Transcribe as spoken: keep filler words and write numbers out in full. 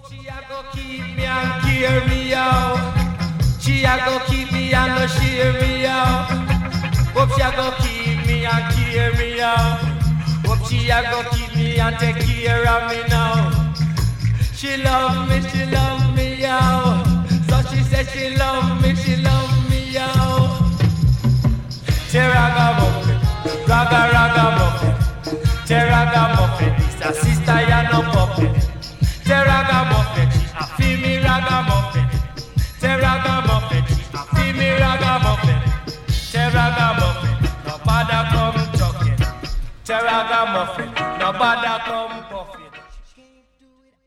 She a go keep me and carry me out. She a go keep me and no share me out. Hope she a go keep me and carry me out. Hope she a go keep me and take care of me now. She love me, she love me out. So she said she love me, she love me out. Terragamuffin, raga ragamuffin, Terragamuffin, this a sister ya no puppet. Terragamuffin, she a feel me ragamuffin. Terragamuffin, she a feel me ragamuffin. Terragamuffin, no bother come talking. Terragamuffin, no bother come.